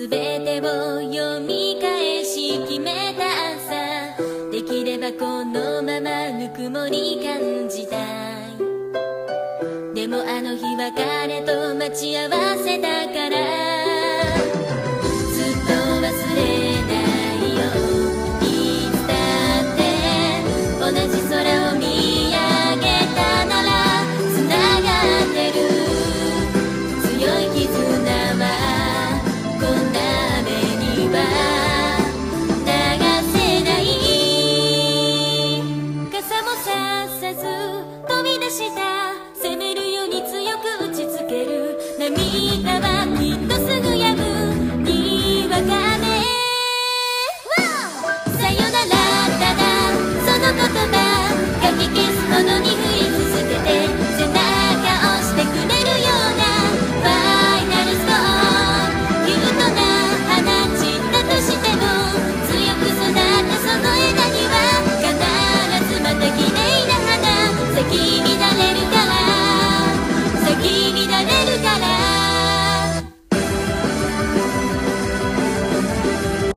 すべてを読み返し決めた朝、できればこのままぬくもり感じたい。でもあの日は彼と待ち合わせたから